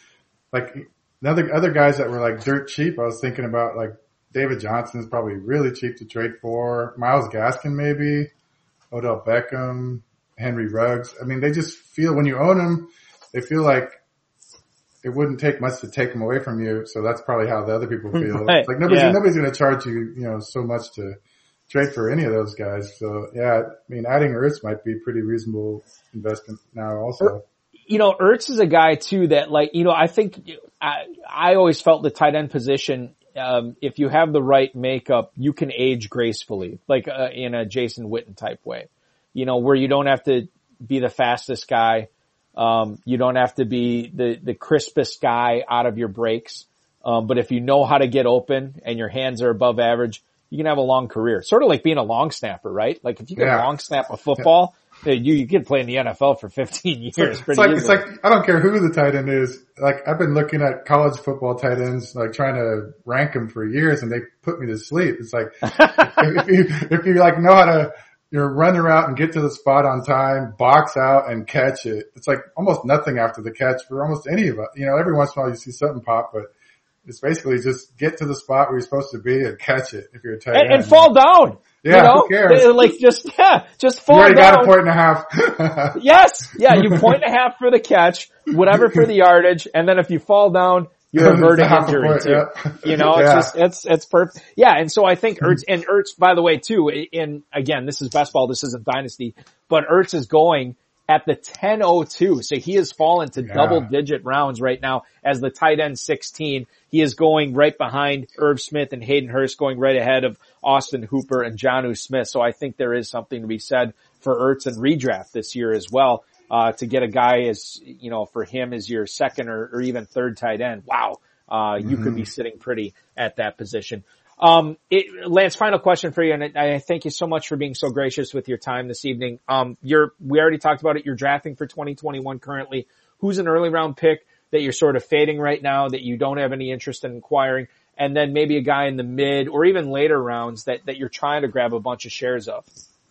like other, other guys that were like dirt cheap. I was thinking about like David Johnson is probably really cheap to trade for. Myles Gaskin maybe, Odell Beckham, Henry Ruggs. I mean, they just feel when you own them, they feel like it wouldn't take much to take them away from you. So that's probably how the other people feel. Right. Like nobody's, yeah. nobody's going to charge you, you know, so much to trade for any of those guys. So yeah, I mean, adding Ertz might be a pretty reasonable investment now also. You know, Ertz is a guy too that like, you know, I think I, I always felt the tight end position, um, if you have the right makeup, you can age gracefully, like uh, in a Jason Witten type way, you know, where you don't have to be the fastest guy. Um, you don't have to be the, the crispest guy out of your breaks. Um, but if you know how to get open and your hands are above average, you can have a long career. Sort of like being a long snapper, right? Like if you can yeah. long snap a football, yeah. you, you can play in the N F L for fifteen years. It's, pretty it's like, easily. it's like, I don't care who the tight end is. Like I've been looking at college football tight ends, like trying to rank them for years and they put me to sleep. It's like, if you, if you like know how to, you know, run around and get to the spot on time, box out and catch it. It's like almost nothing after the catch for almost any of us. You know, every once in a while you see something pop, but it's basically just get to the spot where you're supposed to be and catch it if you're a tight and, end. and fall down. Yeah, you know? Who cares? Like just, yeah, just fall you already down. got a point and a half. Yes. Yeah. You point and a half for the catch, whatever for the yardage. And then if you fall down, you're averting injury point, too. Yeah. You know, it's yeah. just, it's, it's perfect. Yeah. And so I think Ertz, and Ertz, by the way, too, in, again, this is best ball, this isn't dynasty, but Ertz is going at the ten oh two. So he has fallen to yeah. double digit rounds right now as the tight end sixteen. He is going right behind Irv Smith and Hayden Hurst, going right ahead of Austin Hooper and Jonnu Smith. So I think there is something to be said for Ertz and redraft this year as well. Uh, to get a guy as, you know, for him as your second or, or even third tight end. Wow. Uh, you mm-hmm. could be sitting pretty at that position. Um, it, Lance, final question for you. And I, I thank you so much for being so gracious with your time this evening. Um, you're, we already talked about it. You're drafting for twenty twenty-one currently. Who's an early round pick that you're sort of fading right now that you don't have any interest in acquiring? And then maybe a guy in the mid or even later rounds that, that you're trying to grab a bunch of shares of.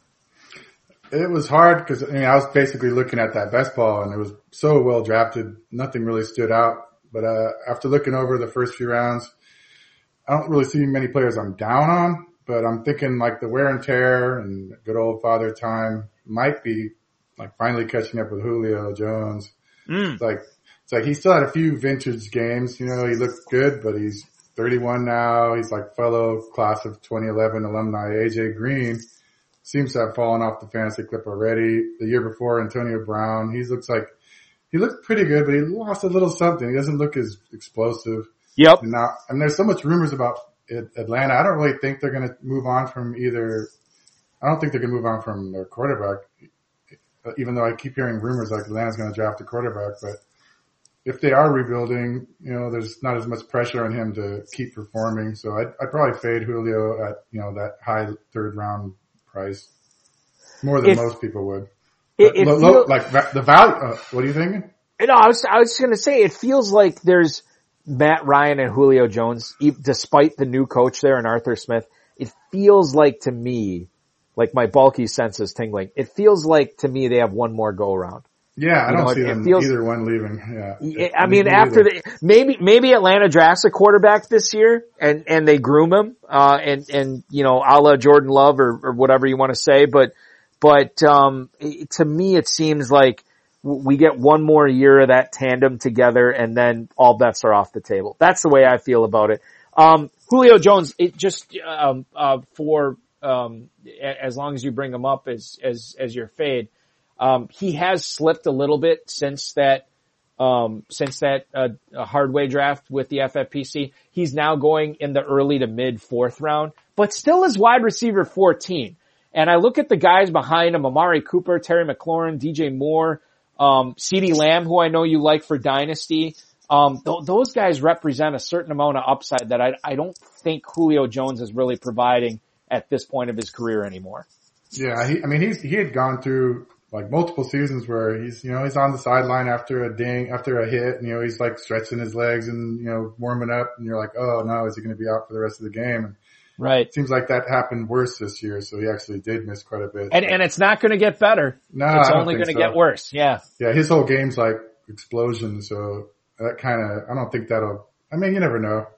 It was hard because, I mean, I was basically looking at that best ball and it was so well drafted. Nothing really stood out. But, uh, after looking over the first few rounds, I don't really see many players I'm down on, but I'm thinking like the wear and tear and good old father time might be like finally catching up with Julio Jones. Mm. It's like, it's like he still had a few vintage games. You know, he looked good, but he's thirty-one now. He's like fellow class of twenty eleven alumni A J Green. Seems to have fallen off the fantasy clip already. The year before, Antonio Brown, he looks like, he looked pretty good, but he lost a little something. He doesn't look as explosive. Yep. And now, and there's so much rumors about Atlanta. I don't really think they're going to move on from either. I don't think they're going to move on from their quarterback, even though I keep hearing rumors like Atlanta's going to draft a quarterback. But if they are rebuilding, you know, there's not as much pressure on him to keep performing. So I'd, I'd probably fade Julio at, you know, that high third round price more than if, most people would. It, it low, feel, low, like the value. Uh, what are you thinking? No, I was I was going to say it feels like there's Matt Ryan and Julio Jones, despite the new coach there and Arthur Smith. It feels like to me, like my bulky sense is tingling. It feels like to me they have one more go around. Yeah, I you don't know, see it, them it feels, either one leaving. Yeah, I mean, after the maybe maybe Atlanta drafts a quarterback this year and and they groom him, uh, and and you know, a la Jordan Love or, or whatever you want to say, but but um, it, to me it seems like we get one more year of that tandem together, and then all bets are off the table. That's the way I feel about it. Um, Julio Jones, it just um, uh, for um, as long as you bring him up as as as your fade, um, he has slipped a little bit since that um, since that uh, Hardway draft with the F F P C. He's now going in the early to mid fourth round, but still is wide receiver fourteen. And I look at the guys behind him: Amari Cooper, Terry McLaurin, D J Moore, um, CeeDee Lamb, who I know you like for Dynasty. Um, th- those guys represent a certain amount of upside that I, I don't think Julio Jones is really providing at this point of his career anymore. Yeah, he, I mean, he's, he had gone through like multiple seasons where he's, you know, he's on the sideline after a ding, after a hit, and, you know, he's like stretching his legs and, you know, warming up, and you're like, oh no, is he going to be out for the rest of the game? And right. It seems like that happened worse this year, so he actually did miss quite a bit. And, and it's not going to get better. No, it's I don't only going to so. get worse. Yeah. Yeah, his whole game's like explosion, so that kind of, I don't think that'll, I mean, you never know.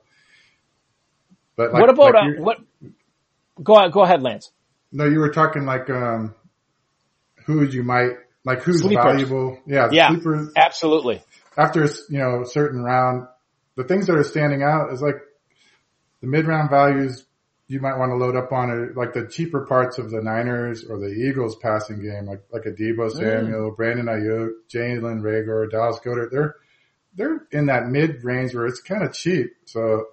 But like, what about, like uh, what, go ahead, go ahead, Lance. No, you were talking like, um, who you might, like who's Sleepers. valuable. Yeah. Yeah, sleepers. absolutely. After, you know, a certain round, the things that are standing out is like the mid round values you might want to load up on it, like the cheaper parts of the Niners or the Eagles passing game, like, like a Deebo Samuel, mm. Brandon Ayuk, Jalen Reagor, Dallas Goedert. They're, they're in that mid range where it's kind of cheap. So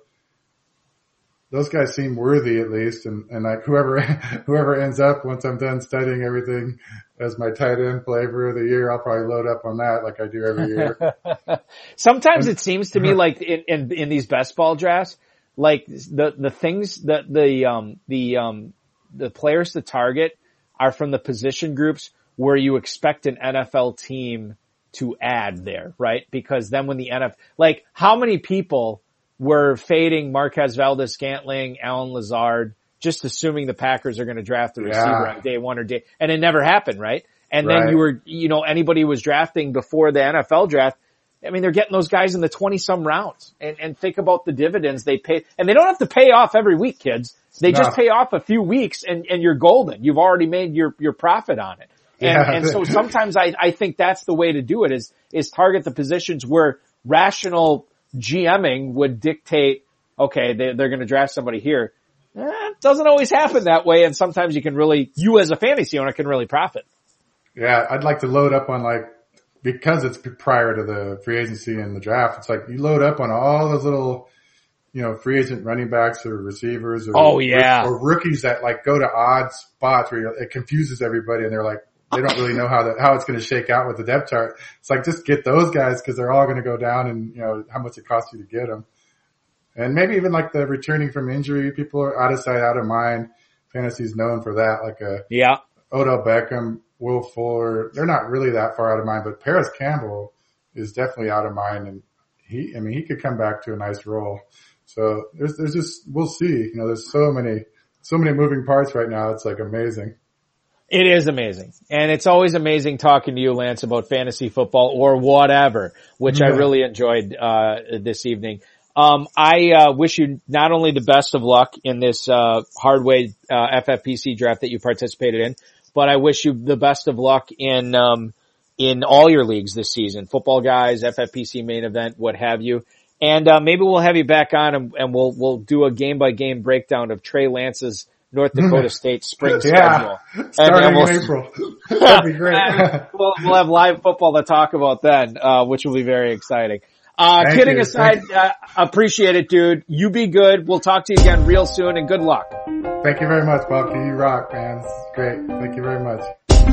those guys seem worthy at least. And, and like whoever, whoever ends up once I'm done studying everything as my tight end flavor of the year, I'll probably load up on that like I do every year. Sometimes it seems to me like in, in, in these best ball drafts, like the, the things that the, um, the, um, the players to target are from the position groups where you expect an N F L team to add there, right? Because then when the N F L, like how many people were fading Marquez Valdes-Scantling, Alan Lazard, just assuming the Packers are going to draft the receiver yeah. on day one or day, and it never happened, right? And right. then you were, you know, anybody who was drafting before the N F L draft, I mean, they're getting those guys in the twenty some rounds, and, and think about the dividends they pay, and they don't have to pay off every week, kids. They no. just pay off a few weeks and, and you're golden. You've already made your, your profit on it. And, yeah. and so sometimes I, I think that's the way to do it is, is target the positions where rational GMing would dictate, okay, they, they're going to draft somebody here. Eh, it doesn't always happen that way. And sometimes you can really, you as a fantasy owner can really profit. Yeah. I'd like to load up on like, because it's prior to the free agency and the draft, it's like you load up on all those little, you know, free agent running backs or receivers or, oh, yeah. or, or rookies that like go to odd spots where you're, it confuses everybody and they're like, they don't really know how the, how it's going to shake out with the depth chart. It's like, just get those guys because they're all going to go down and, you know, how much it costs you to get them. And maybe even like the returning from injury, people are out of sight, out of mind. Fantasy's known for that. Like a yeah. Odell Beckham, Will Fuller, they're not really that far out of mind, but Paris Campbell is definitely out of mind. And he, I mean, he could come back to a nice role. So there's, there's just, we'll see. You know, there's so many, so many moving parts right now. It's like amazing. It is amazing. And it's always amazing talking to you, Lance, about fantasy football or whatever, which yeah. I really enjoyed, uh, this evening. Um, I, uh, wish you not only the best of luck in this, uh, Hardway, uh, F F P C draft that you participated in, but I wish you the best of luck in, um, in all your leagues this season. Football Guys, F F P C main event, what have you. And, uh, maybe we'll have you back on and, and we'll, we'll do a game by game breakdown of Trey Lance's North Dakota State spring yeah, schedule. Starting and, and we'll, in April. That'd be great. we'll, we'll have live football to talk about then, uh, which will be very exciting. Uh, Thank kidding you. aside, uh, appreciate it, dude. You be good. We'll talk to you again real soon and good luck. Thank you very much, Bobke. You rock, man. This is great. Thank you very much.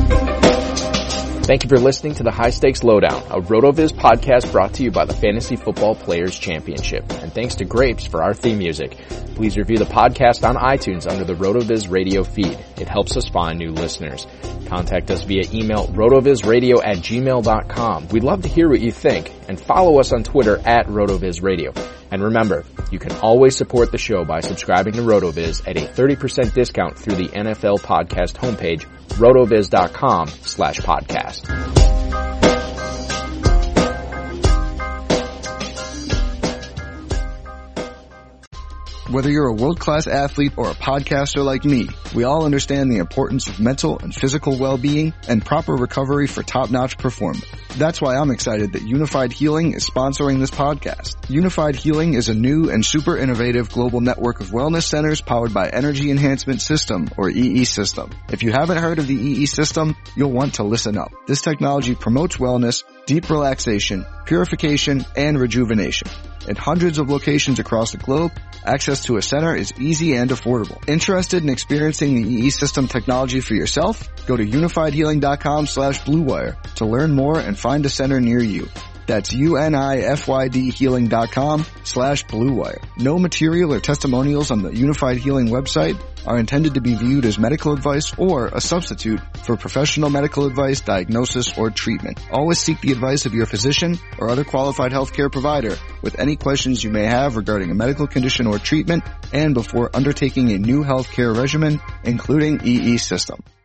Thank you for listening to the High Stakes Lowdown, a RotoViz podcast brought to you by the Fantasy Football Players Championship. And thanks to Grapes for our theme music. Please review the podcast on iTunes under the RotoViz radio feed. It helps us find new listeners. Contact us via email rotovizradio at gmail dot com. We'd love to hear what you think, and follow us on Twitter at RotoVizRadio. And remember, you can always support the show by subscribing to RotoViz at a thirty percent discount through the N F L podcast homepage, rotoviz dot com slash podcast. Whether you're a world-class athlete or a podcaster like me, we all understand the importance of mental and physical well-being and proper recovery for top-notch performance. That's why I'm excited that Unified Healing is sponsoring this podcast. Unified Healing is a new and super innovative global network of wellness centers powered by Energy Enhancement System, or E E System. If you haven't heard of the E E System, you'll want to listen up. This technology promotes wellness, deep relaxation, purification, and rejuvenation. In hundreds of locations across the globe, access to a center is easy and affordable. Interested in experiencing the E E System technology for yourself? Go to unified healing dot com slash blue wire to learn more and find a center near you. That's U-N-I-F-Y-D healing dot com slash blue wire. No material or testimonials on the Unified Healing website are intended to be viewed as medical advice or a substitute for professional medical advice, diagnosis, or treatment. Always seek the advice of your physician or other qualified healthcare provider with any questions you may have regarding a medical condition or treatment and before undertaking a new healthcare regimen, including E E System.